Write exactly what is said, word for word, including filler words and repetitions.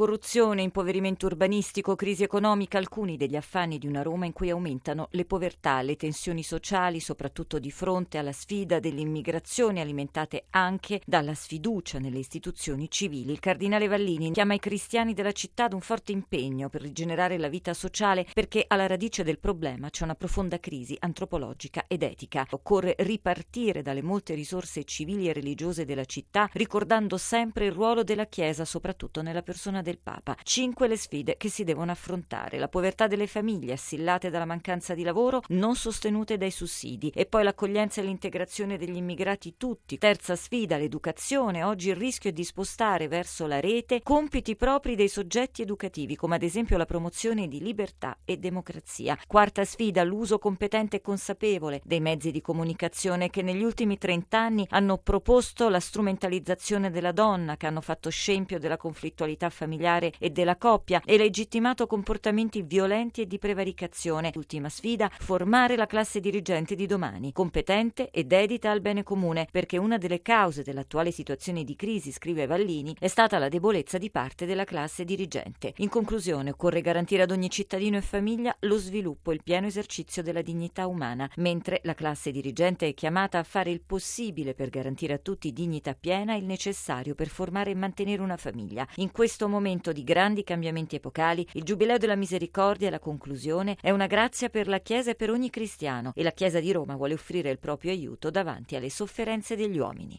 corruzione, impoverimento urbanistico, crisi economica, alcuni degli affanni di una Roma in cui aumentano le povertà, le tensioni sociali, soprattutto di fronte alla sfida dell'immigrazione alimentate anche dalla sfiducia nelle istituzioni civili. Il cardinale Vallini chiama i cristiani della città ad un forte impegno per rigenerare la vita sociale, perché alla radice del problema c'è una profonda crisi antropologica ed etica. Occorre ripartire dalle molte risorse civili e religiose della città, ricordando sempre il ruolo della Chiesa, soprattutto nella persona del Papa. Cinque le sfide che si devono affrontare: la povertà delle famiglie assillate dalla mancanza di lavoro, non sostenute dai sussidi, e poi l'accoglienza e l'integrazione degli immigrati tutti. Terza sfida, l'educazione. Oggi il rischio è di spostare verso la rete compiti propri dei soggetti educativi, come ad esempio la promozione di libertà e democrazia. Quarta sfida, l'uso competente e consapevole dei mezzi di comunicazione che negli ultimi trent'anni hanno proposto la strumentalizzazione della donna, che hanno fatto scempio della conflittualità familiare e della coppia e legittimato comportamenti violenti e di prevaricazione. Ultima sfida, formare la classe dirigente di domani, competente e dedita al bene comune, perché una delle cause dell'attuale situazione di crisi, scrive Vallini, è stata la debolezza di parte della classe dirigente. In conclusione, occorre garantire ad ogni cittadino e famiglia lo sviluppo e il pieno esercizio della dignità umana, mentre la classe dirigente è chiamata a fare il possibile per garantire a tutti dignità piena e il necessario per formare e mantenere una famiglia. In questo momento di grandi cambiamenti epocali, il Giubileo della Misericordia e la conclusione è una grazia per la Chiesa e per ogni cristiano, e la Chiesa di Roma vuole offrire il proprio aiuto davanti alle sofferenze degli uomini.